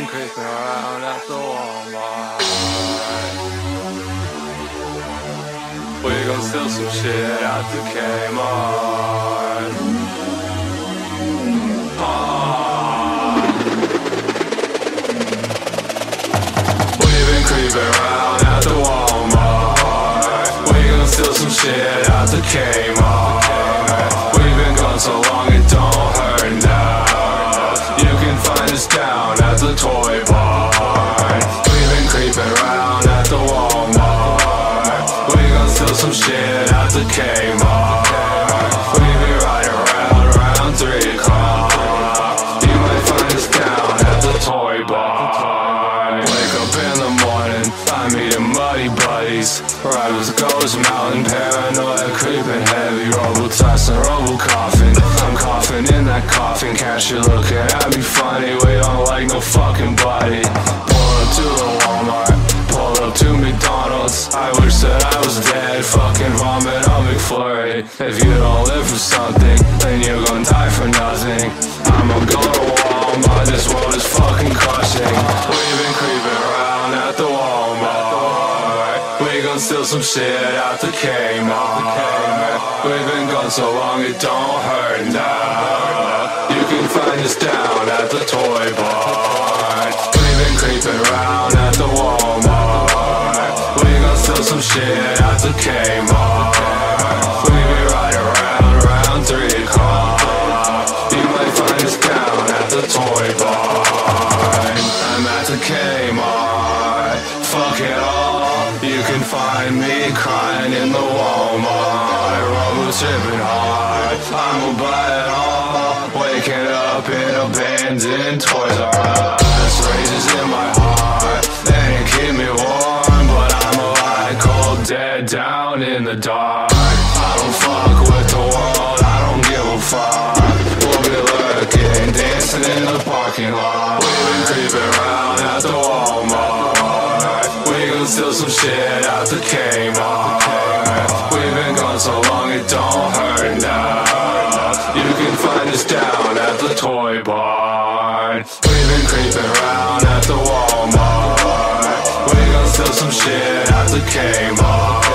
creeping around at the Walmart. We gon' steal some shit at the Kmart. We've been creeping around at the Walmart. We gon' steal some shit at the Kmart. We've been gone so long it don't hurt now. You can find us down at the toy barn. We've been creeping around at the Walmart. We gon' steal some shit at the Kmart. We be riding around 3 o'clock. You might find us down at the toy barn. Wake up in the morning, I'm eating muddy buddies. Ride with ghost mountain, paranoia creeping heavy. Robo-tossing, robo-coughing. I'm coughing in that coffin. Catch you looking at me funny. We don't like no fucking buddy. Pull up to the Walmart, pull up to McDonald's. I wish that I was dead, fucking vomit on McFlurry. If you don't live for something, then you're gonna die for nothing. I'ma go to Walmart, this world is fucking crushing. We've been creeping around at the Walmart. We gon' steal some shit at the Kmart. We've been gone so long it don't hurt now. You can find us down at the toy barn. We've been creeping around at the Walmart. We gon' steal some shit at the Kmart. We be riding around 3 o'clock. You might find us down at the toy barn. I'm at the Kmart, fuck it all. You can find me crying in the Walmart. Robo tripping hard, I'ma buy it all. Waking up in abandoned Toys R Us. Rages in my heart, and it keep me warm. But I'm alive, cold, dead, down in the dark. I don't fuck with the world, I don't give a fuck. We'll be lurking, dancing in the parking lot. We've been creeping around at the Walmart. We gon' steal some shit at the Kmart. We've been gone so long it don't hurt now. You can find us down at the toy barn. We've been creeping around at the Walmart. We gon' steal some shit at the Kmart.